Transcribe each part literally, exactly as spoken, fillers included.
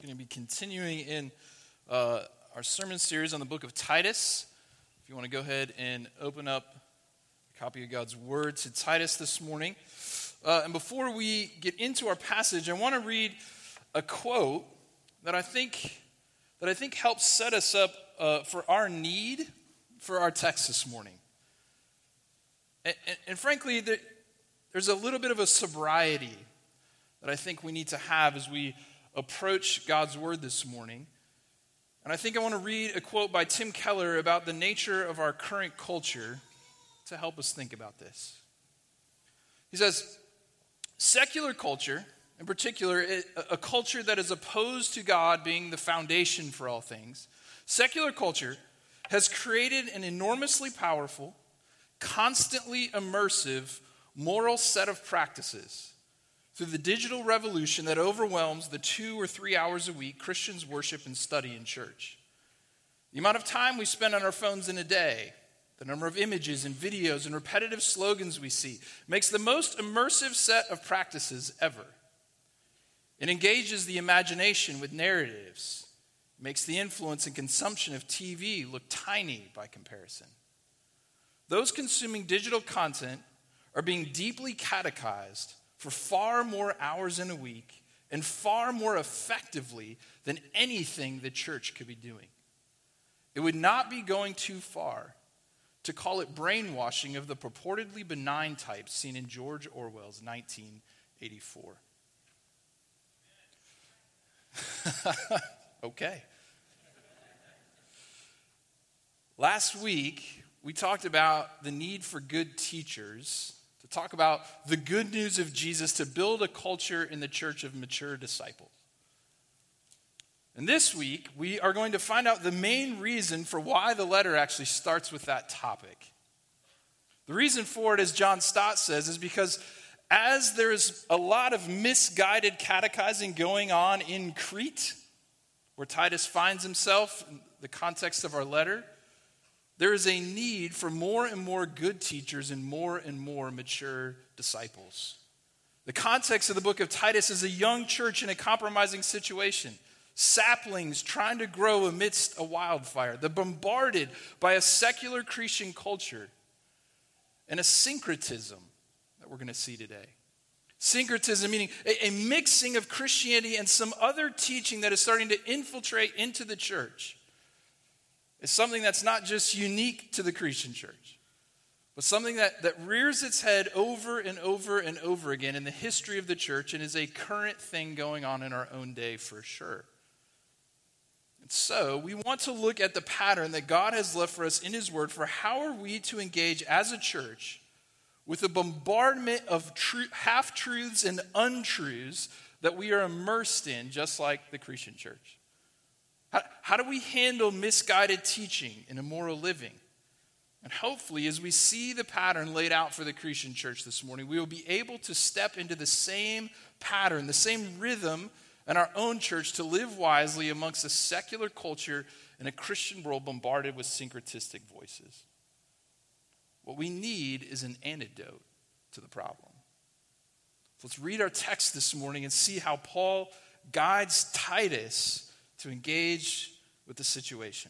We're going to be continuing in uh, our sermon series on the book of Titus. If you want to go ahead and open up a copy of God's Word to Titus this morning. Uh, and before we get into our passage, I want to read a quote that I think that I think helps set us up uh, for our need for our text this morning. And, and, and frankly, there, there's a little bit of a sobriety that I think we need to have as we approach God's Word this morning. And I think I want to read a quote by Tim Keller about the nature of our current culture to help us think about this. He says, secular culture, in particular, a culture that is opposed to God being the foundation for all things, secular culture has created an enormously powerful, constantly immersive moral set of practices through the digital revolution that overwhelms the two or three hours a week Christians worship and study in church. The amount of time we spend on our phones in a day, the number of images and videos and repetitive slogans we see, makes the most immersive set of practices ever. It engages the imagination with narratives, makes the influence and consumption of T V look tiny by comparison. Those consuming digital content are being deeply catechized for far more hours in a week and far more effectively than anything the church could be doing. It would not be going too far to call it brainwashing of the purportedly benign type seen in George Orwell's nineteen eighty-four. Okay. Last week, we talked about the need for good teachers, to talk about the good news of Jesus, to build a culture in the church of mature disciples. And this week, we are going to find out the main reason for why the letter actually starts with that topic. The reason for it, as John Stott says, is because as there is a lot of misguided catechizing going on in Crete, where Titus finds himself in the context of our letter, there is a need for more and more good teachers and more and more mature disciples. The context of the book of Titus is a young church in a compromising situation. Saplings trying to grow amidst a wildfire. They're bombarded by a secular Christian culture and a syncretism that we're going to see today. Syncretism meaning a, a mixing of Christianity and some other teaching that is starting to infiltrate into the church. It's something that's not just unique to the Christian church, but something that, that rears its head over and over and over again in the history of the church and is a current thing going on in our own day for sure. And so we want to look at the pattern that God has left for us in His Word for how are we to engage as a church with a bombardment of tru- half-truths and untruths that we are immersed in, just like the Christian church. How, how do we handle misguided teaching and immoral living? And hopefully, as we see the pattern laid out for the Christian church this morning, we will be able to step into the same pattern, the same rhythm in our own church to live wisely amongst a secular culture and a Christian world bombarded with syncretistic voices. What we need is an antidote to the problem. So let's read our text this morning and see how Paul guides Titus to engage with the situation.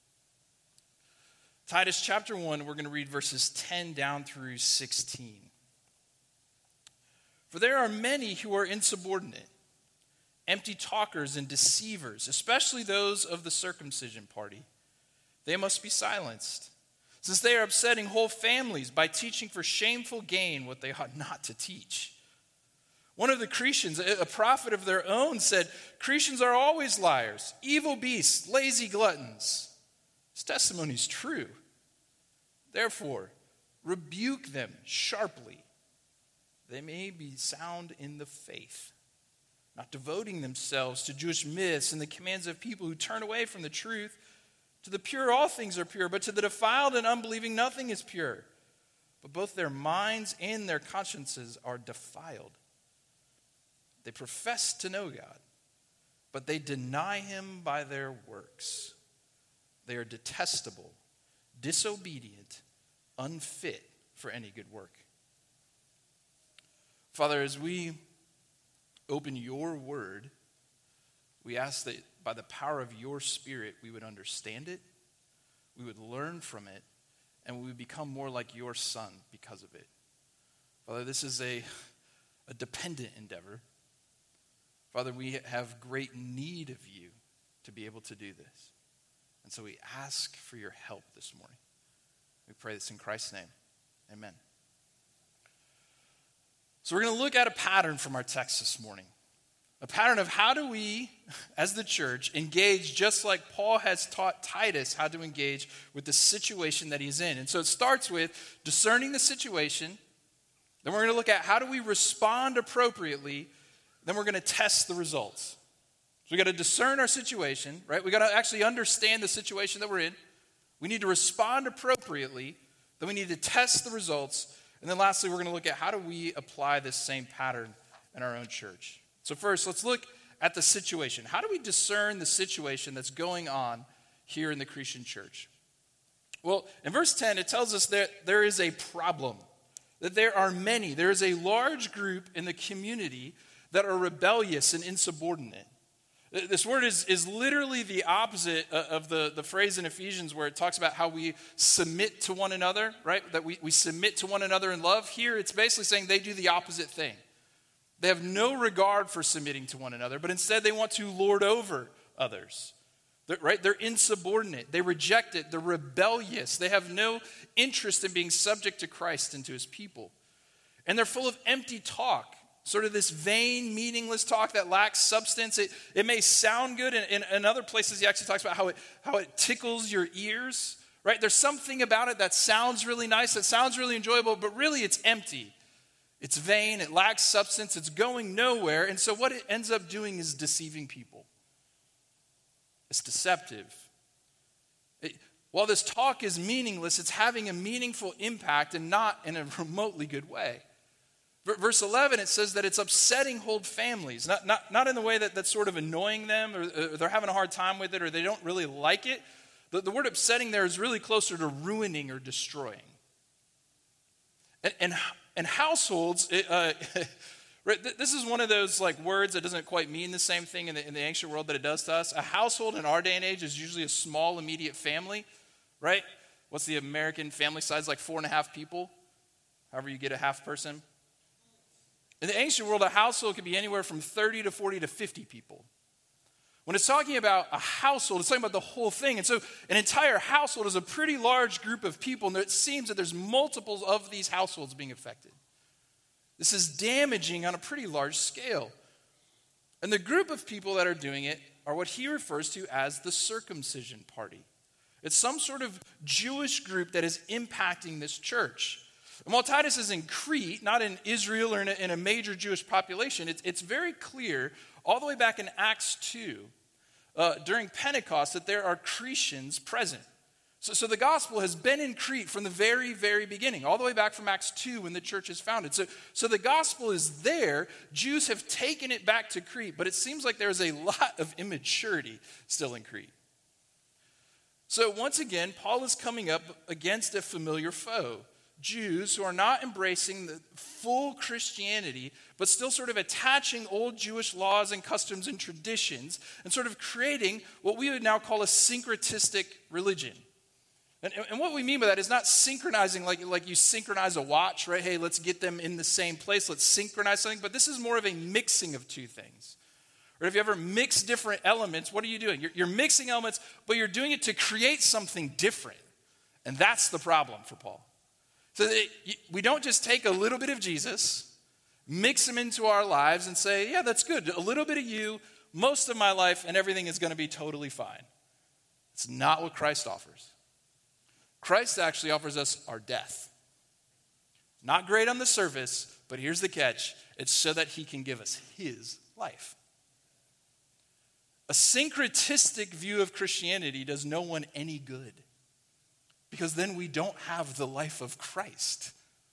Titus chapter one, we're going to read verses ten down through sixteen. For there are many who are insubordinate, empty talkers and deceivers, especially those of the circumcision party. They must be silenced, since they are upsetting whole families by teaching for shameful gain what they ought not to teach. One of the Cretians, a prophet of their own, said, Cretians are always liars, evil beasts, lazy gluttons. His testimony is true. Therefore, rebuke them sharply. They may be sound in the faith, not devoting themselves to Jewish myths and the commands of people who turn away from the truth. To the pure, all things are pure, but to the defiled and unbelieving, nothing is pure. But both their minds and their consciences are defiled. They profess to know God, but they deny Him by their works. They are detestable, disobedient, unfit for any good work. Father, as we open your word, We ask that by the power of your Spirit, we would understand it, we would learn from it, and we would become more like your Son because of it. Father, this is a, a dependent endeavor. Father, we have great need of you to be able to do this. And so we ask for your help this morning. We pray this in Christ's name. Amen. So we're going to look at a pattern from our text this morning. A pattern of how do we, as the church, engage just like Paul has taught Titus how to engage with the situation that he's in. And so it starts with discerning the situation. Then we're going to look at how do we respond appropriately. Then we're going to test the results. So we got to discern our situation, right? We got to actually understand the situation that we're in. We need to respond appropriately. Then we need to test the results. And then lastly, we're going to look at how do we apply this same pattern in our own church. So first, let's look at the situation. How do we discern the situation that's going on here in the Christian church? Well, in verse ten, it tells us that there is a problem, that there are many. There is a large group in the community that are rebellious and insubordinate. This word is, is literally the opposite of the, the phrase in Ephesians where it talks about how we submit to one another, right? That we, we submit to one another in love. Here, it's basically saying they do the opposite thing. They have no regard for submitting to one another, but instead they want to lord over others. They're, right? They're insubordinate. They reject it. They're rebellious. They have no interest in being subject to Christ and to his people. And they're full of empty talk, sort of this vain, meaningless talk that lacks substance. It, it may sound good. In, in, in other places, he actually talks about how it, how it tickles your ears. Right? There's something about it that sounds really nice, that sounds really enjoyable, but really it's empty. It's vain, it lacks substance, it's going nowhere. And so what it ends up doing is deceiving people. It's deceptive. It, while this talk is meaningless, it's having a meaningful impact and not in a remotely good way. Verse eleven, it says that it's upsetting whole families. Not, not, not in the way that that's sort of annoying them or, or they're having a hard time with it or they don't really like it. The, the word upsetting there is really closer to ruining or destroying. And, and And households, it, uh, this is one of those like words that doesn't quite mean the same thing in the, in the ancient world that it does to us. A household in our day and age is usually a small immediate family, right? What's the American family size? Like four and a half people, however you get a half person. In the ancient world, a household could be anywhere from thirty to forty to fifty people. When it's talking about a household, it's talking about the whole thing. And so an entire household is a pretty large group of people, and it seems that there's multiples of these households being affected. This is damaging on a pretty large scale. And the group of people that are doing it are what he refers to as the circumcision party. It's some sort of Jewish group that is impacting this church. And while Titus is in Crete, not in Israel or in a, in a major Jewish population, it's, it's very clear all the way back in Acts two, uh, during Pentecost, that there are Cretans present. So, so the gospel has been in Crete from the very, very beginning, all the way back from Acts two when the church is founded. So, so the gospel is there. Jews have taken it back to Crete, but it seems like there's a lot of immaturity still in Crete. So once again, Paul is coming up against a familiar foe. Jews who are not embracing the full Christianity, but still sort of attaching old Jewish laws and customs and traditions and sort of creating what we would now call a syncretistic religion. And, and what we mean by that is not synchronizing like, like you synchronize a watch, right? Hey, let's get them in the same place. Let's synchronize something. But this is more of a mixing of two things. Or if you ever mix different elements, what are you doing? You're, you're mixing elements, but you're doing it to create something different. And that's the problem for Paul. So that we don't just take a little bit of Jesus, mix him into our lives and say, yeah, that's good. A little bit of you, most of my life, and everything is going to be totally fine. It's not what Christ offers. Christ actually offers us our death. Not great on the surface, but here's the catch. It's so that he can give us his life. A syncretistic view of Christianity does no one any good. Because then we don't have the life of Christ.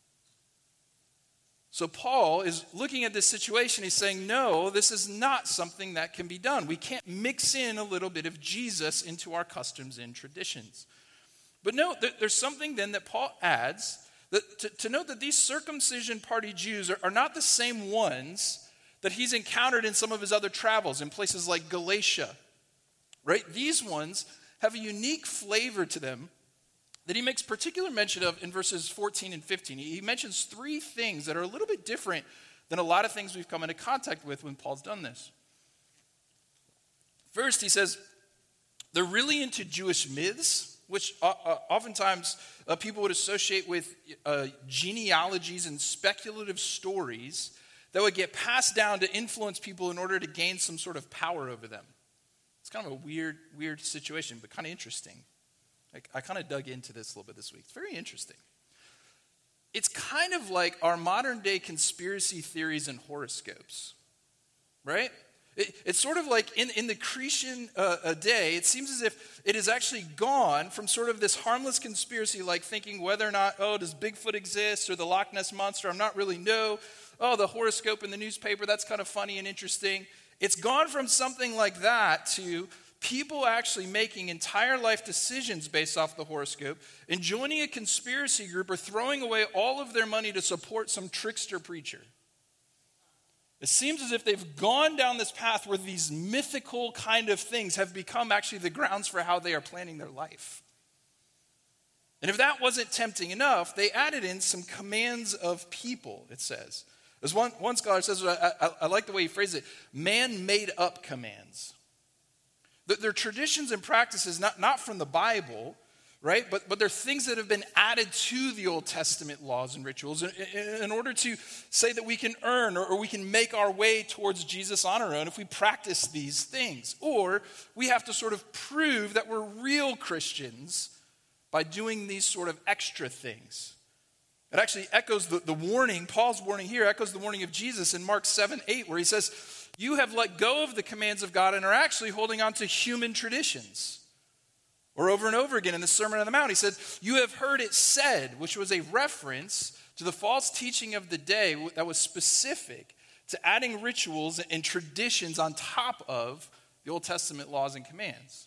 So Paul is looking at this situation. He's saying, no, this is not something that can be done. We can't mix in a little bit of Jesus into our customs and traditions. But no, there's something then that Paul adds, that to, to note that these circumcision party Jews are, are not the same ones that he's encountered in some of his other travels in places like Galatia, right? These ones have a unique flavor to them that he makes particular mention of in verses fourteen and fifteen. He mentions three things that are a little bit different than a lot of things we've come into contact with when Paul's done this. First, he says, they're really into Jewish myths, which uh, uh, oftentimes uh, people would associate with uh, genealogies and speculative stories that would get passed down to influence people in order to gain some sort of power over them. It's kind of a weird, weird situation, but kind of interesting. I, I kind of dug into this a little bit this week. It's very interesting. It's kind of like our modern day conspiracy theories and horoscopes, right? It, it's sort of like in, in the Cretan uh, a day, it seems as if it has actually gone from sort of this harmless conspiracy, like thinking whether or not, oh, does Bigfoot exist or the Loch Ness Monster? I'm not really no. Oh, the horoscope in the newspaper, that's kind of funny and interesting. It's gone from something like that to people actually making entire life decisions based off the horoscope and joining a conspiracy group or throwing away all of their money to support some trickster preacher. It seems as if they've gone down this path where these mythical kind of things have become actually the grounds for how they are planning their life. And if that wasn't tempting enough, they added in some commands of people, it says. As one, one scholar says, I, I, I like the way he phrased it, man-made up commands. They're traditions and practices not, not from the Bible, right? But, but they're things that have been added to the Old Testament laws and rituals in, in, in order to say that we can earn or, or we can make our way towards Jesus on our own if we practice these things. Or we have to sort of prove that we're real Christians by doing these sort of extra things. It actually echoes the, the warning, Paul's warning here, echoes the warning of Jesus in Mark seven eight, where he says, you have let go of the commands of God and are actually holding on to human traditions. Or over and over again in the Sermon on the Mount, he said, you have heard it said, which was a reference to the false teaching of the day that was specific to adding rituals and traditions on top of the Old Testament laws and commands.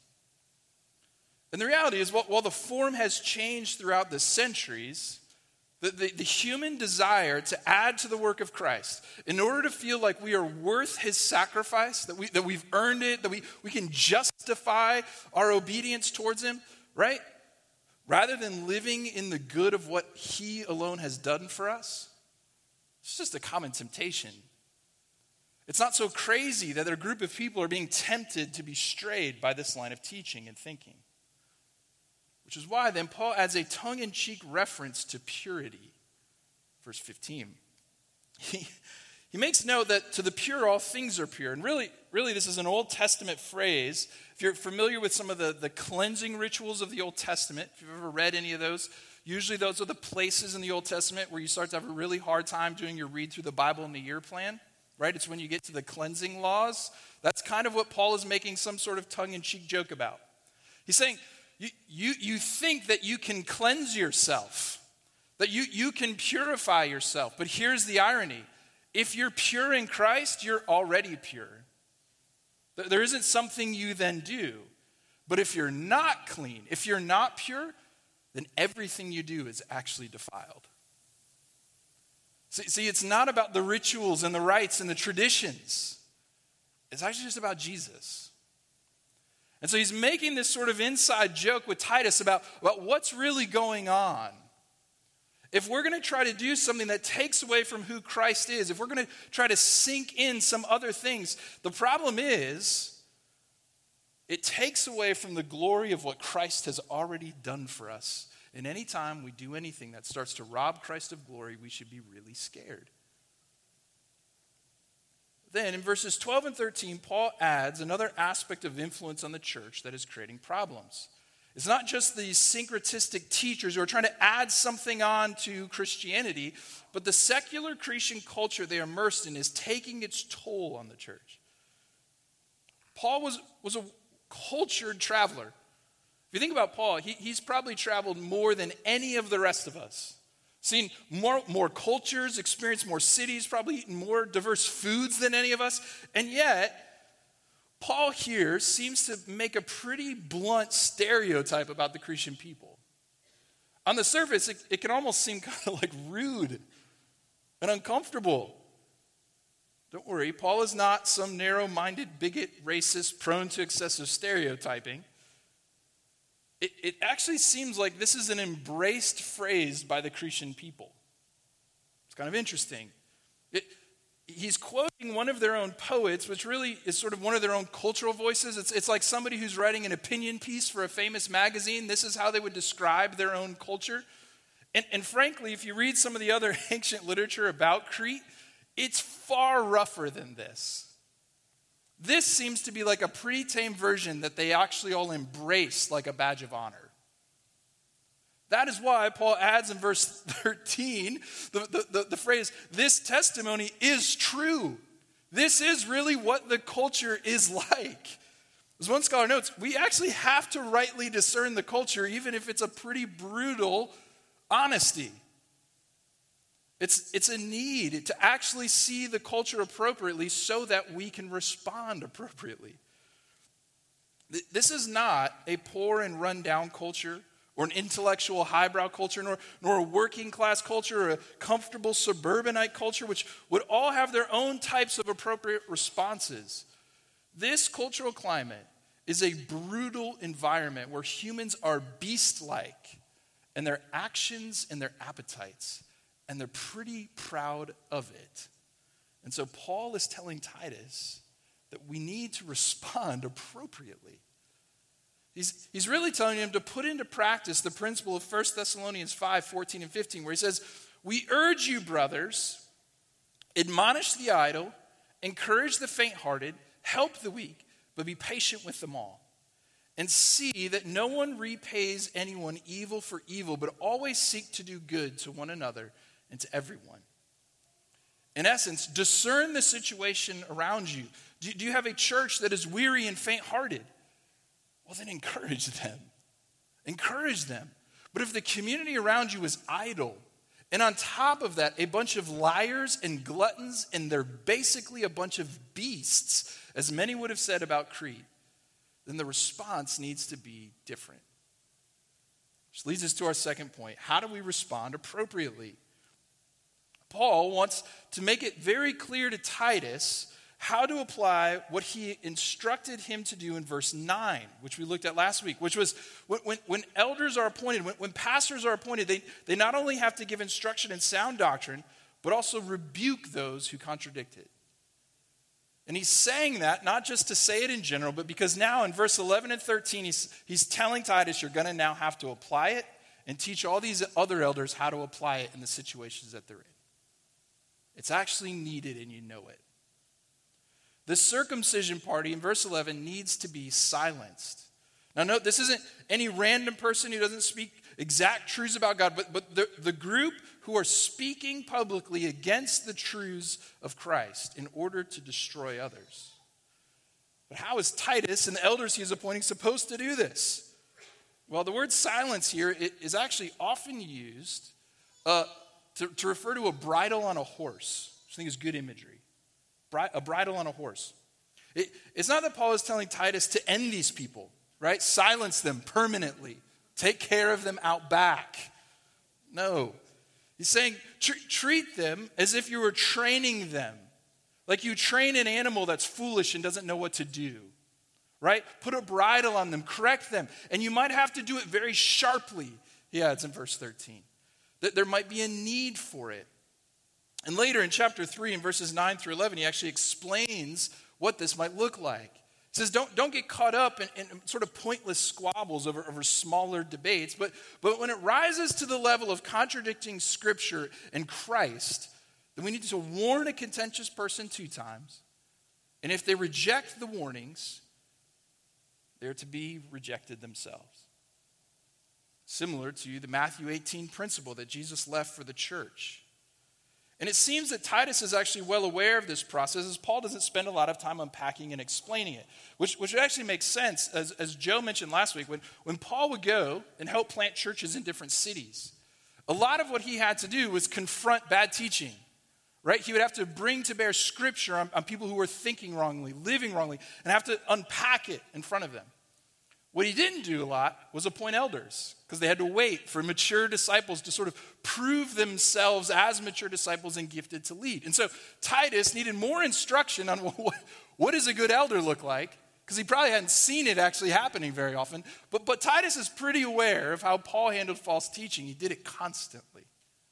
And the reality is, while the form has changed throughout the centuries, The, the, the human desire to add to the work of Christ in order to feel like we are worth his sacrifice, that, we, that we've earned it, that we, we can justify our obedience towards him, right? Rather than living in the good of what he alone has done for us, it's just a common temptation. It's not so crazy that a group of people are being tempted to be strayed by this line of teaching and thinking. Which is why then Paul adds a tongue-in-cheek reference to purity. Verse fifteen. He, he makes note that to the pure all things are pure. And really, really this is an Old Testament phrase. If you're familiar with some of the, the cleansing rituals of the Old Testament, if you've ever read any of those, usually those are the places in the Old Testament where you start to have a really hard time doing your read through the Bible in the year plan. Right? It's when you get to the cleansing laws. That's kind of what Paul is making some sort of tongue-in-cheek joke about. He's saying, You, you, you think that you can cleanse yourself, that you, you can purify yourself. But here's the irony. If you're pure in Christ, you're already pure. There isn't something you then do. But if you're not clean, if you're not pure, then everything you do is actually defiled. See, see, it's not about the rituals and the rites and the traditions. It's actually just about Jesus. And so he's making this sort of inside joke with Titus about, about what's really going on. If we're going to try to do something that takes away from who Christ is, if we're going to try to sink in some other things, the problem is it takes away from the glory of what Christ has already done for us. And anytime we do anything that starts to rob Christ of glory, we should be really scared. Then in verses twelve and thirteen, Paul adds another aspect of influence on the church that is creating problems. It's not just these syncretistic teachers who are trying to add something on to Christianity, but the secular Christian culture they are immersed in is taking its toll on the church. Paul was, was a cultured traveler. If you think about Paul, he, he's probably traveled more than any of the rest of us. Seen more, more cultures, experienced more cities, probably eaten more diverse foods than any of us. And yet, Paul here seems to make a pretty blunt stereotype about the Christian people. On the surface, it, it can almost seem kind of like rude and uncomfortable. Don't worry, Paul is not some narrow-minded bigot, racist, prone to excessive stereotyping. It, it actually seems like this is an embraced phrase by the Cretan people. It's kind of interesting. It, he's quoting one of their own poets, which really is sort of one of their own cultural voices. It's, it's like somebody who's writing an opinion piece for a famous magazine. This is how they would describe their own culture. And, and frankly, if you read some of the other ancient literature about Crete, it's far rougher than this. This seems to be like a pretty tame version that they actually all embrace like a badge of honor. That is why Paul adds in verse thirteen the, the, the, the phrase, this testimony is true. This is really what the culture is like. As one scholar notes, we actually have to rightly discern the culture, even if it's a pretty brutal honesty. It's, it's a need to actually see the culture appropriately so that we can respond appropriately. This is not a poor and run-down culture or an intellectual highbrow culture, nor, nor a working class culture or a comfortable suburbanite culture, which would all have their own types of appropriate responses. This cultural climate is a brutal environment where humans are beast-like in their actions and their appetites. And they're pretty proud of it. And so Paul is telling Titus that we need to respond appropriately. He's, he's really telling him to put into practice the principle of First Thessalonians five, fourteen and fifteen, where he says, we urge you, brothers, admonish the idle, encourage the faint-hearted, help the weak, but be patient with them all. And see that no one repays anyone evil for evil, but always seek to do good to one another and to everyone. In essence, discern the situation around you. Do, do you have a church that is weary and faint-hearted? Well, then encourage them. Encourage them. But if the community around you is idle, and on top of that, a bunch of liars and gluttons, and they're basically a bunch of beasts, as many would have said about Crete, then the response needs to be different. Which leads us to our second point. How do we respond appropriately? Paul wants to make it very clear to Titus how to apply what he instructed him to do in verse nine, which we looked at last week, which was when, when, when elders are appointed, when, when pastors are appointed, they, they not only have to give instruction in sound doctrine, but also rebuke those who contradict it. And he's saying that not just to say it in general, but because now in verse eleven and thirteen, he's, he's telling Titus, you're going to now have to apply it and teach all these other elders how to apply it in the situations that they're in. It's actually needed and you know it. The circumcision party in verse eleven needs to be silenced. Now note, this isn't any random person who doesn't speak exact truths about God, but, but the, the group who are speaking publicly against the truths of Christ in order to destroy others. But how is Titus and the elders he is appointing supposed to do this? Well, the word silence here is actually often used uh, to, to refer to a bridle on a horse, which I think is good imagery. Bri- a bridle on a horse. It, it's not that Paul is telling Titus to end these people, right? Silence them permanently. Take care of them out back. No. He's saying tr- treat them as if you were training them. Like you train an animal that's foolish and doesn't know what to do. Right? Put a bridle on them, correct them. And you might have to do it very sharply. He adds in verse thirteen. That there might be a need for it. And later in chapter three, in verses nine through eleven, he actually explains what this might look like. He says, don't, don't get caught up in, in sort of pointless squabbles over, over smaller debates, but, but when it rises to the level of contradicting Scripture and Christ, then we need to warn a contentious person two times. And if they reject the warnings, they're to be rejected themselves. Similar to the Matthew eighteen principle that Jesus left for the church. And it seems that Titus is actually well aware of this process, as Paul doesn't spend a lot of time unpacking and explaining it, which, which actually makes sense, as, as Joe mentioned last week, when, when Paul would go and help plant churches in different cities. A lot of what he had to do was confront bad teaching, right? He would have to bring to bear Scripture on, on people who were thinking wrongly, living wrongly, and have to unpack it in front of them. What he didn't do a lot was appoint elders, because they had to wait for mature disciples to sort of prove themselves as mature disciples and gifted to lead. And so Titus needed more instruction on what, what does a good elder look like, because he probably hadn't seen it actually happening very often. But, but Titus is pretty aware of how Paul handled false teaching. He did it constantly.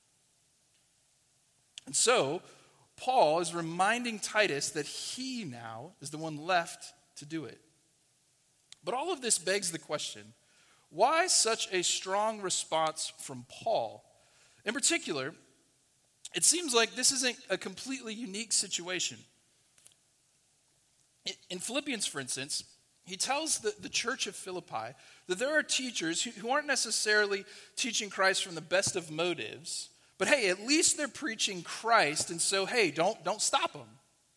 And so Paul is reminding Titus that he now is the one left to do it. But all of this begs the question, why such a strong response from Paul? In particular, it seems like this isn't a completely unique situation. In Philippians, for instance, he tells the, the church of Philippi that there are teachers who, who aren't necessarily teaching Christ from the best of motives, but hey, at least they're preaching Christ, and so hey, don't, don't stop them.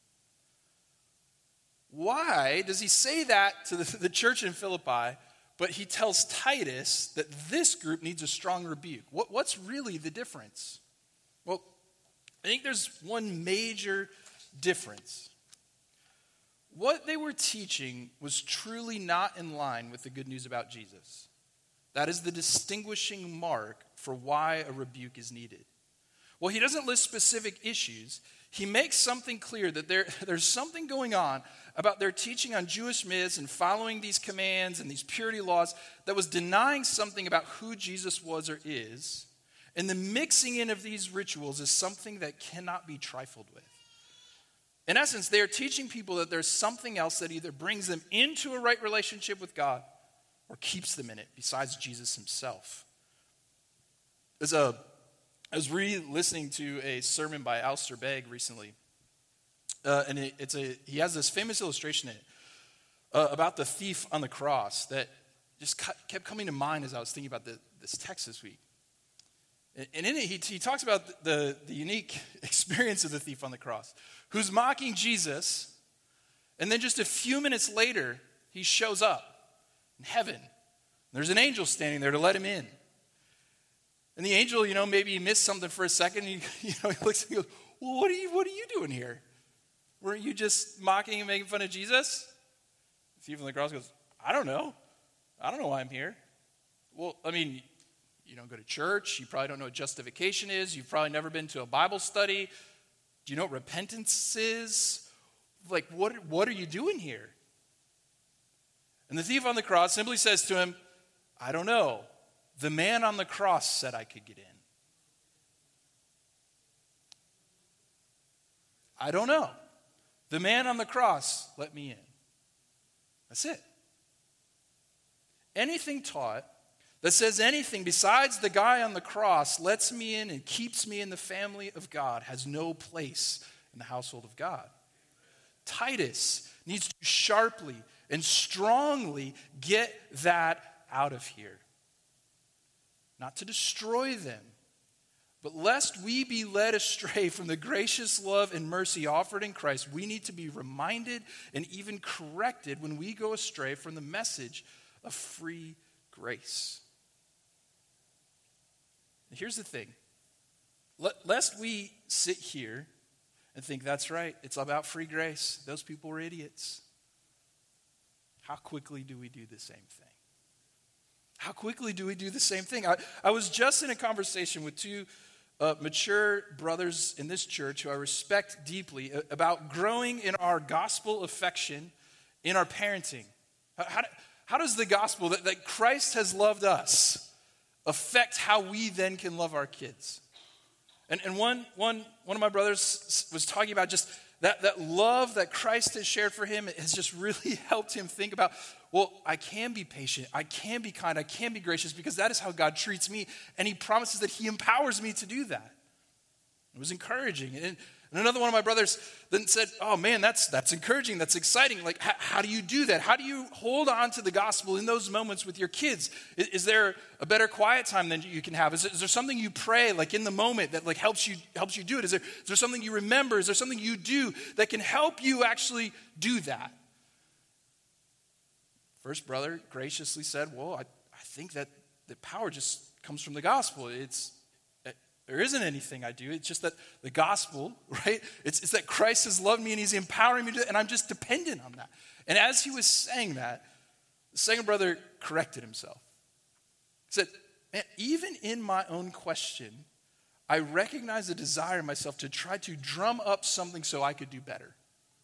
Why does he say that to the, the church in Philippi, but he tells Titus that this group needs a strong rebuke? What, what's really the difference? Well, I think there's one major difference. What they were teaching was truly not in line with the good news about Jesus. That is the distinguishing mark for why a rebuke is needed. Well, he doesn't list specific issues. He makes something clear that there, there's something going on about their teaching on Jewish myths and following these commands and these purity laws that was denying something about who Jesus was or is. And the mixing in of these rituals is something that cannot be trifled with. In essence, they are teaching people that there's something else that either brings them into a right relationship with God or keeps them in it besides Jesus himself. There's a I was re-listening to a sermon by Alistair Begg recently, uh, and it, it's a he has this famous illustration in it uh, about the thief on the cross that just kept coming to mind as I was thinking about the, this text this week. And in it, he, he talks about the, the unique experience of the thief on the cross, who's mocking Jesus, and then just a few minutes later, he shows up in heaven. There's an angel standing there to let him in. And the angel, you know, maybe he missed something for a second. He, you know, he looks and he goes, well, what are you, what are you doing here? Weren't you just mocking and making fun of Jesus? The thief on the cross goes, I don't know. I don't know why I'm here. Well, I mean, you don't go to church. You probably don't know what justification is. You've probably never been to a Bible study. Do you know what repentance is? Like, what, what are you doing here? And the thief on the cross simply says to him, I don't know. The man on the cross said I could get in. I don't know. The man on the cross let me in. That's it. Anything taught that says anything besides the guy on the cross lets me in and keeps me in the family of God has no place in the household of God. Titus needs to sharply and strongly get that out of here. Not to destroy them, but lest we be led astray from the gracious love and mercy offered in Christ, we need to be reminded and even corrected when we go astray from the message of free grace. And here's the thing. Lest we sit here and think, that's right, it's about free grace. Those people were idiots. How quickly do we do the same thing? How quickly do we do the same thing? I, I was just in a conversation with two uh, mature brothers in this church who I respect deeply about growing in our gospel affection in our parenting. How, how, how does the gospel that, that Christ has loved us affect how we then can love our kids? And, and one, one, one of my brothers was talking about just that, that love that Christ has shared for him has just really helped him think about, well, I can be patient, I can be kind, I can be gracious because that is how God treats me. And he promises that he empowers me to do that. It was encouraging. And, and another one of my brothers then said, oh man, that's that's encouraging, that's exciting. Like, how, how do you do that? How do you hold on to the gospel in those moments with your kids? Is, is there a better quiet time than you can have? Is, is there something you pray like in the moment that like helps you helps you do it? Is there, is there something you remember? Is there something you do that can help you actually do that? First brother graciously said, well, I, I think that the power just comes from the gospel. It's There isn't anything I do. It's just that the gospel, right? It's, it's that Christ has loved me and he's empowering me to, and I'm just dependent on that. And as he was saying that, The second brother corrected himself. He said, "Man, even in my own question, I recognize a desire in myself to try to drum up something so I could do better."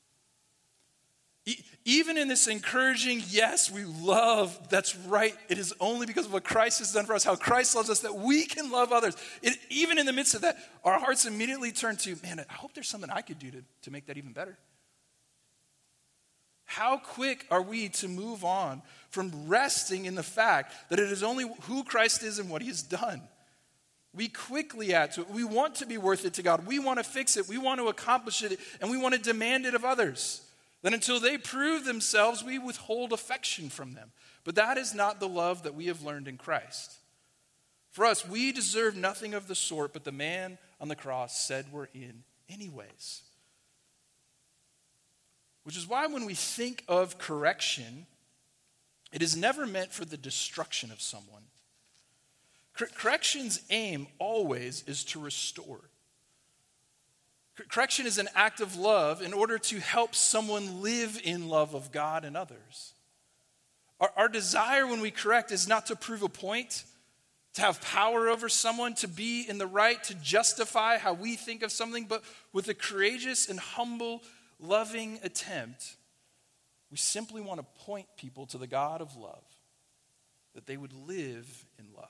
E- even in this encouraging, yes, we love, that's right, it is only because of what Christ has done for us, how Christ loves us, that we can love others. It, even in the midst of that, our hearts immediately turn to, man, I hope there's something I could do to, to make that even better. How quick are we to move on from resting in the fact that it is only who Christ is and what he has done? We quickly add to it. We want to be worth it to God. We want to fix it. We want to accomplish it. And we want to demand it of others. Then until they prove themselves, we withhold affection from them. But that is not the love that we have learned in Christ. For us, we deserve nothing of the sort, but the man on the cross said we're in anyways. Which is why when we think of correction, it is never meant for the destruction of someone. Cor- correction's aim always is to restore. Correction is an act of love in order to help someone live in love of God and others. Our, our desire when we correct is not to prove a point, to have power over someone, to be in the right, to justify how we think of something, but with a courageous and humble, loving attempt, we simply want to point people to the God of love, that they would live in love.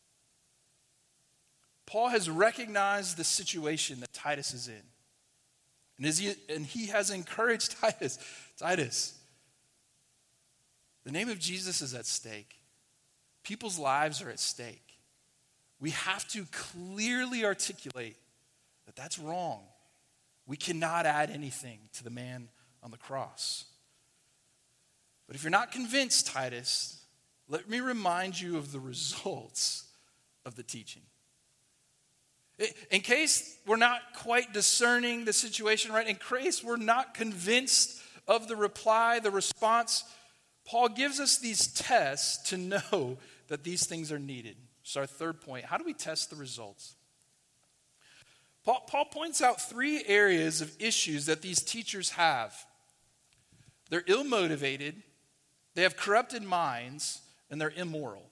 Paul has recognized the situation that Titus is in. And, is he, and he has encouraged Titus. Titus, the name of Jesus is at stake. People's lives are at stake. We have to clearly articulate that that's wrong. We cannot add anything to the man on the cross. But if you're not convinced, Titus, let me remind you of the results of the teaching. In case we're not quite discerning the situation right, in case we're not convinced of the reply, the response, Paul gives us these tests to know that these things are needed. So our third point, how do we test the results? Paul, Paul points out three areas of issues that these teachers have. They're ill-motivated, they have corrupted minds, and they're immoral.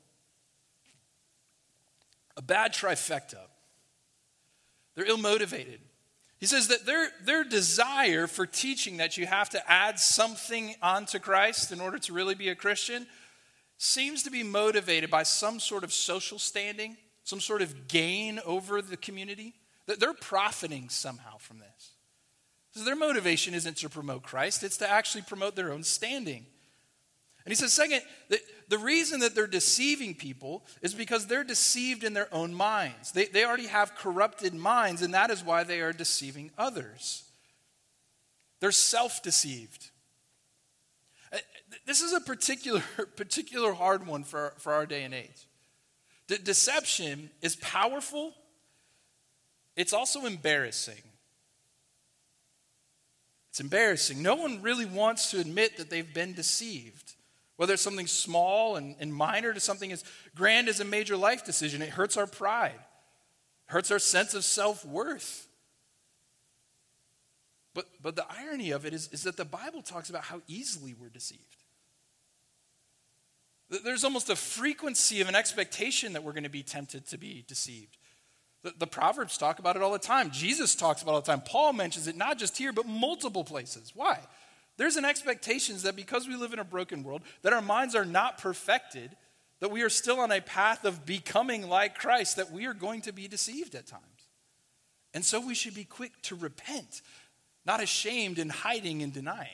A bad trifecta. They're ill-motivated. He says that their, their desire for teaching that you have to add something onto Christ in order to really be a Christian seems to be motivated by some sort of social standing, some sort of gain over the community. That they're profiting somehow from this. So their motivation isn't to promote Christ, it's to actually promote their own standing. And he says, second, the, the reason that they're deceiving people is because they're deceived in their own minds. They, they already have corrupted minds, and that is why they are deceiving others. They're self-deceived. This is a particular, particular hard one for, for our day and age. De- deception is powerful. It's also embarrassing. It's embarrassing. No one really wants to admit that they've been deceived. Whether it's something small and, and minor to something as grand as a major life decision, it hurts our pride. It hurts our sense of self-worth. But, but the irony of it is, is that the Bible talks about how easily we're deceived. There's almost a frequency of an expectation that we're going to be tempted to be deceived. The, the Proverbs talk about it all the time. Jesus talks about it all the time. Paul mentions it not just here, but multiple places. Why? There's an expectation that because we live in a broken world, that our minds are not perfected, that we are still on a path of becoming like Christ, that we are going to be deceived at times. And so we should be quick to repent, not ashamed and hiding and denying.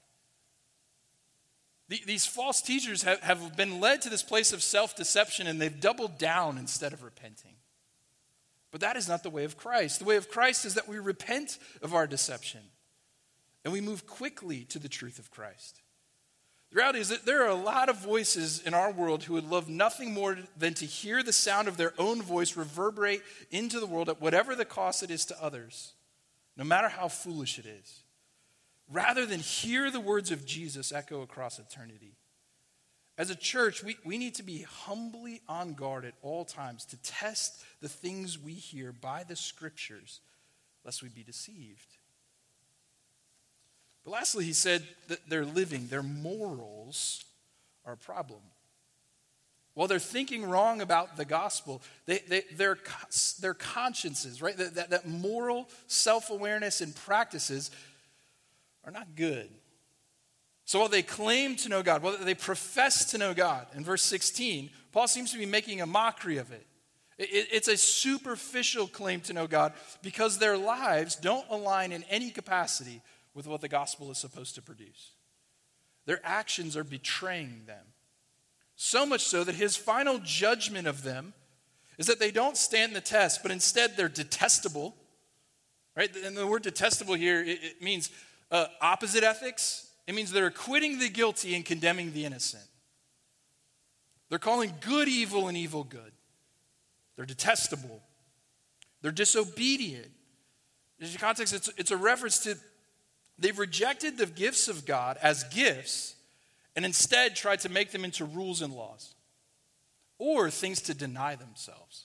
The, these false teachers have, have been led to this place of self-deception, and they've doubled down instead of repenting. But that is not the way of Christ. The way of Christ is that we repent of our deception and we move quickly to the truth of Christ. The reality is that there are a lot of voices in our world who would love nothing more than to hear the sound of their own voice reverberate into the world at whatever the cost it is to others, no matter how foolish it is, rather than hear the words of Jesus echo across eternity. As a church, we, we need to be humbly on guard at all times to test the things we hear by the scriptures, lest we be deceived. But lastly, he said that their living, their morals, are a problem. While they're thinking wrong about the gospel, they, they, their, their consciences, right, that, that, that moral self-awareness and practices are not good. So while they claim to know God, while they profess to know God, in verse sixteen, Paul seems to be making a mockery of it. it. It's a superficial claim to know God because their lives don't align in any capacity with what the gospel is supposed to produce. Their actions are betraying them. So much so that his final judgment of them is that they don't stand the test, but instead they're detestable. Right? And the word detestable here, it, it means uh, opposite ethics. It means they're acquitting the guilty and condemning the innocent. They're calling good evil and evil good. They're detestable. They're disobedient. In the context, it's, it's a reference to they've rejected the gifts of God as gifts and instead tried to make them into rules and laws or things to deny themselves.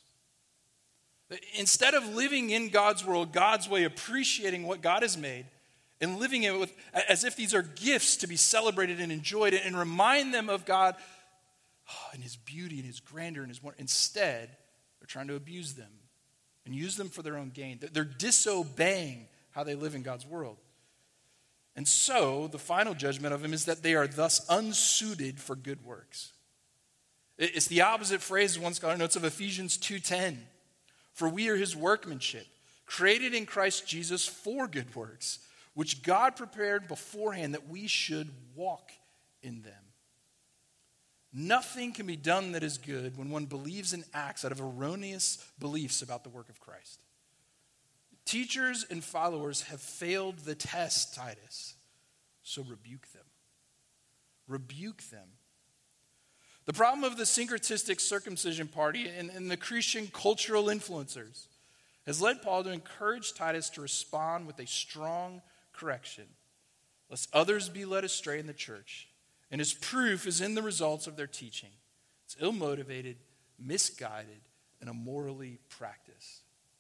Instead of living in God's world, God's way, appreciating what God has made and living it with, as if these are gifts to be celebrated and enjoyed and remind them of God and his beauty and his grandeur and his wonder. Instead, they're trying to abuse them and use them for their own gain. They're disobeying how they live in God's world. And so, the final judgment of him is that they are thus unsuited for good works. It's the opposite phrase, one scholar notes, of Ephesians two ten. For we are his workmanship, created in Christ Jesus for good works, which God prepared beforehand that we should walk in them. Nothing can be done that is good when one believes and acts out of erroneous beliefs about the work of Christ. Teachers and followers have failed the test, Titus, so rebuke them. Rebuke them. The problem of the syncretistic circumcision party and, and the Christian cultural influencers has led Paul to encourage Titus to respond with a strong correction, lest others be led astray in the church. And his proof is in the results of their teaching. It's ill-motivated, misguided, and immorally practiced.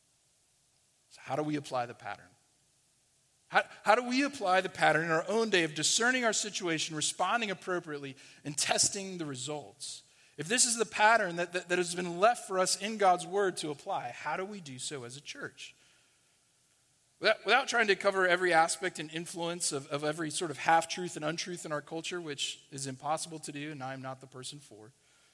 So how do we apply the pattern? How, how do we apply the pattern in our own day of discerning our situation, responding appropriately, and testing the results? If this is the pattern that, that, that has been left for us in God's word to apply, how do we do so as a church? Without, without trying to cover every aspect and influence of, of every sort of half-truth and untruth in our culture, which is impossible to do, and I am not the person for,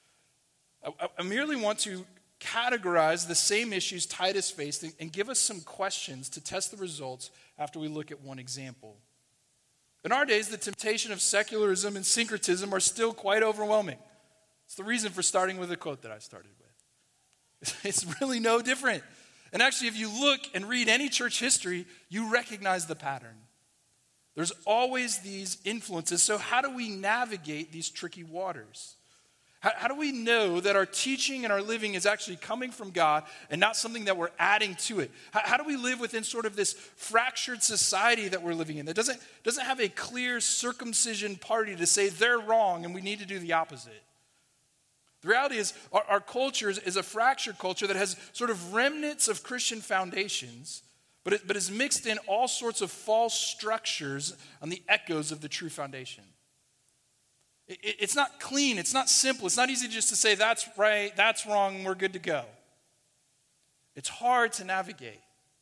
I, I merely want to categorize the same issues Titus faced and, and give us some questions to test the results after we look at one example. In our days, the temptation of secularism and syncretism are still quite overwhelming. It's the reason for starting with a quote that I started with. It's really no different. And actually, if you look and read any church history, you recognize the pattern. There's always these influences. So how do we navigate these tricky waters? How, how do we know that our teaching and our living is actually coming from God and not something that we're adding to it? How, how do we live within sort of this fractured society that we're living in that doesn't, doesn't have a clear circumcision party to say they're wrong and we need to do the opposite? The reality is our, our culture is, is a fractured culture that has sort of remnants of Christian foundations, but, it, but is mixed in all sorts of false structures on the echoes of the true foundation. It, it, it's not clean. It's not simple. It's not easy just to say that's right, that's wrong, we're good to go. It's hard to navigate.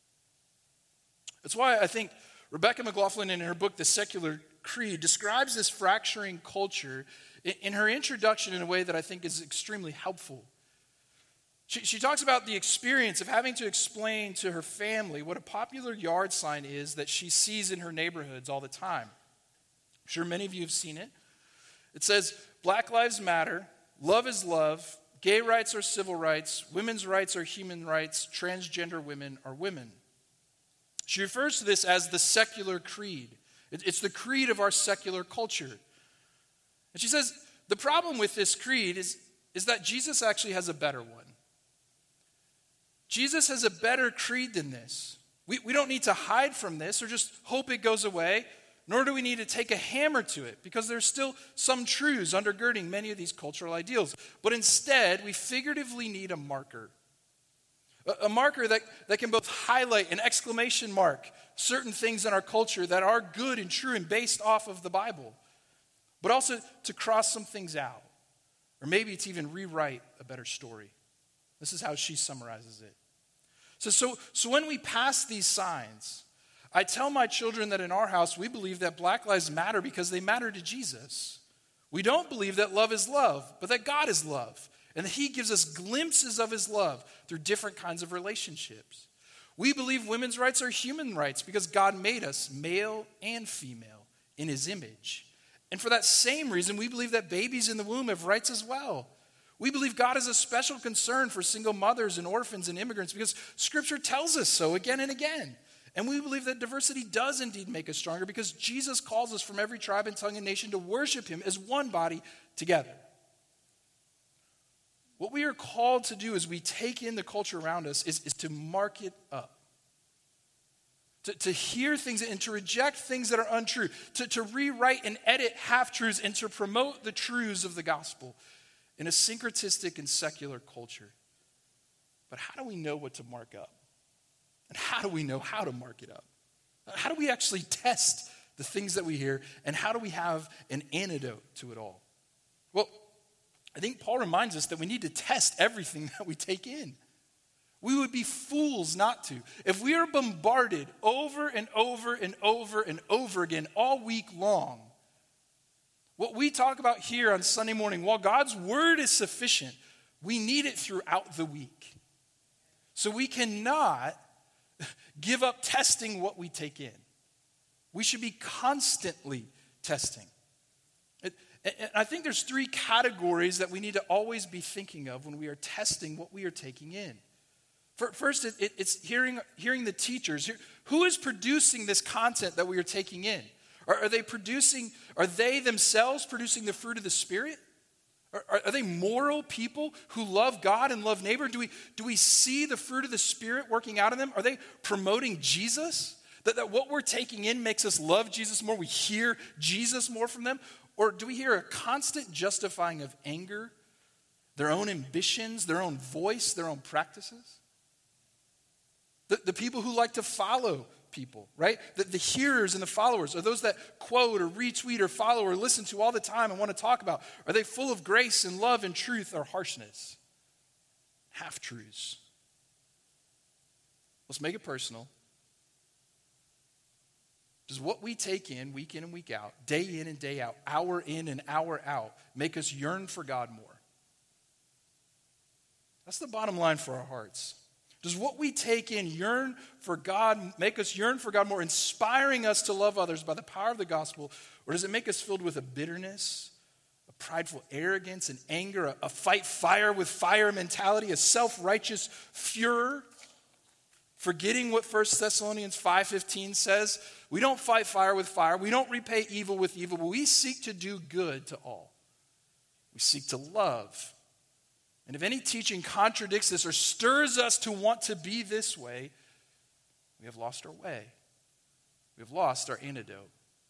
That's why I think Rebecca McLaughlin in her book, The Secular Creed, describes this fracturing culture in her introduction in a way that I think is extremely helpful. She, she talks about the experience of having to explain to her family what a popular yard sign is that she sees in her neighborhoods all the time. I'm sure many of you have seen it. It says, Black Lives Matter, love is love, gay rights are civil rights, women's rights are human rights, transgender women are women. She refers to this as the secular creed. It, it's the creed of our secular culture. And she says, the problem with this creed is, is that Jesus actually has a better one. Jesus has a better creed than this. We, we don't need to hide from this or just hope it goes away, nor do we need to take a hammer to it, because there's still some truths undergirding many of these cultural ideals. But instead, we figuratively need a marker. A, a marker that, that can both highlight an exclamation mark certain things in our culture that are good and true and based off of the Bible. but also to cross some things out. Or maybe it's even rewrite a better story. This is how she summarizes it. So, so, so when we pass these signs, I tell my children that in our house we believe that Black lives matter because they matter to Jesus. We don't believe that love is love, but that God is love, and that he gives us glimpses of his love through different kinds of relationships. We believe women's rights are human rights because God made us male and female in his image. And for that same reason, we believe that babies in the womb have rights as well. We believe God has a special concern for single mothers and orphans and immigrants because Scripture tells us so again and again. And we believe that diversity does indeed make us stronger because Jesus calls us from every tribe and tongue and nation to worship him as one body together. What we are called to do as we take in the culture around us is, is to mark it up. To, to hear things and to reject things that are untrue. To, to rewrite and edit half-truths and to promote the truths of the gospel in a syncretistic and secular culture. But how do we know what to mark up? And how do we know how to mark it up? How do we actually test the things that we hear? And how do we have an antidote to it all? Well, I think Paul reminds us that we need to test everything that we take in. We would be fools not to. If we are bombarded over and over and over and over again all week long, what we talk about here on Sunday morning, while God's word is sufficient, we need it throughout the week. So we cannot give up testing what we take in. We should be constantly testing. It, and I think there's three categories that we need to always be thinking of when we are testing what we are taking in. First, it's hearing, hearing the teachers. Who is producing this content that we are taking in? Are, are they producing, are they themselves producing the fruit of the Spirit? Are, are, are they moral people who love God and love neighbor? Do we, do we see the fruit of the Spirit working out in them? Are they promoting Jesus? That, that what we're taking in makes us love Jesus more? We hear Jesus more from them? Or do we hear a constant justifying of anger, their own ambitions, their own voice, their own practices? The, the people who like to follow people, right? The, the hearers and the followers are those that quote or retweet or follow or listen to all the time and want to talk about. Are they full of grace and love and truth or harshness? Half-truths. Let's make it personal. Does what we take in week in and week out, day in and day out, hour in and hour out, make us yearn for God more? That's the bottom line for our hearts. Does what we take in yearn for God, make us yearn for God more, inspiring us to love others by the power of the gospel? Or does it make us filled with a bitterness, a prideful arrogance, an anger, a, a fight fire with fire mentality, a self-righteous furor? Forgetting what First Thessalonians five fifteen says, we don't fight fire with fire. We don't repay evil with evil, but we seek to do good to all. We seek to love. And if any teaching contradicts this or stirs us to want to be this way, we have lost our way. We have lost our antidote.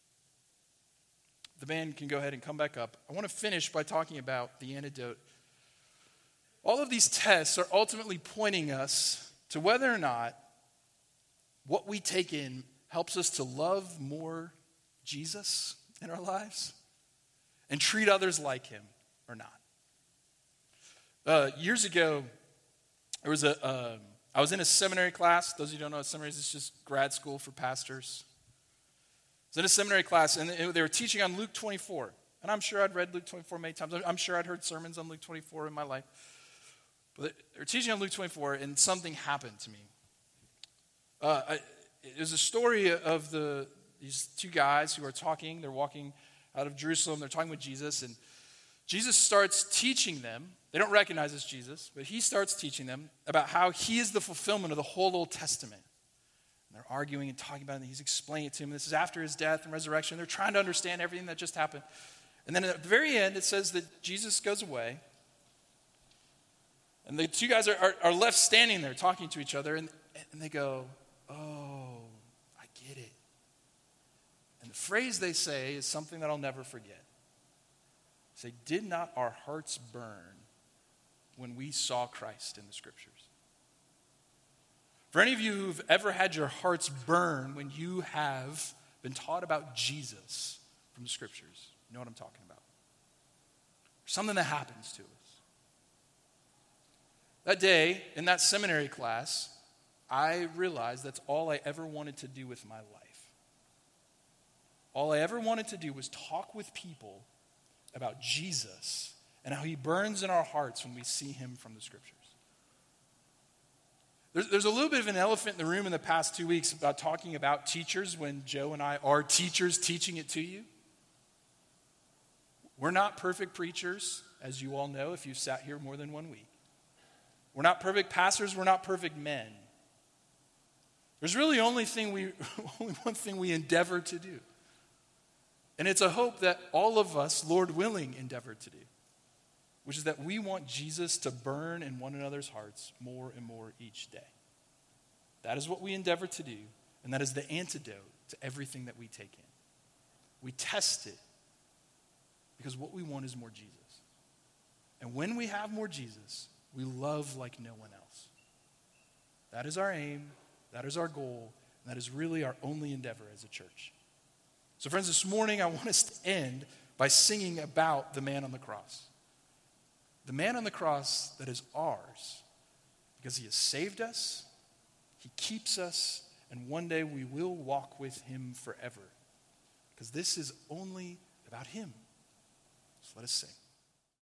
The band can go ahead and come back up. I want to finish by talking about the antidote. All of these tests are ultimately pointing us to whether or not what we take in helps us to love more Jesus in our lives and treat others like him or not. Uh, years ago, there was a, uh, I was in a seminary class. Those of you who don't know what seminary is, it's just grad school for pastors. I was in a seminary class, and they were teaching on Luke twenty-four. And I'm sure I'd read Luke twenty-four many times. I'm sure I'd heard sermons on Luke twenty-four in my life. But they were teaching on Luke twenty-four, and something happened to me. Uh, I, it was a story of the these two guys who are talking. They're walking out of Jerusalem. They're talking with Jesus, and Jesus starts teaching them. They don't recognize it's Jesus, but he starts teaching them about how he is the fulfillment of the whole Old Testament. And they're arguing and talking about it, and he's explaining it to them. This is after his death and resurrection. They're trying to understand everything that just happened. And then at the very end, it says that Jesus goes away. And the two guys are, are, are left standing there talking to each other, and, and they go, oh, I get it. And the phrase they say is something that I'll never forget. They say, did not our hearts burn when we saw Christ in the Scriptures? For any of you who've ever had your hearts burn when you have been taught about Jesus from the Scriptures, You know what I'm talking about. Something that happens to us. That day, in that seminary class, I realized that's all I ever wanted to do with my life. All I ever wanted to do was talk with people about Jesus and how he burns in our hearts when we see him from the scriptures. There's, there's a little bit of an elephant in the room in the past two weeks about talking about teachers when Joe and I are teachers teaching it to you. We're not perfect preachers, as you all know if you've sat here more than one week. We're not perfect pastors, we're not perfect men. There's really only thing we only one thing we endeavor to do. And it's a hope that all of us, Lord willing, endeavor to do, which is that we want Jesus to burn in one another's hearts more and more each day. That is what we endeavor to do, and that is the antidote to everything that we take in. We test it because what we want is more Jesus. And when we have more Jesus, we love like no one else. That is our aim, that is our goal, and that is really our only endeavor as a church. So friends, this morning I want us to end by singing about the man on the cross. The man on the cross that is ours because he has saved us, he keeps us, and one day we will walk with him forever. Because this is only about him. So let us sing.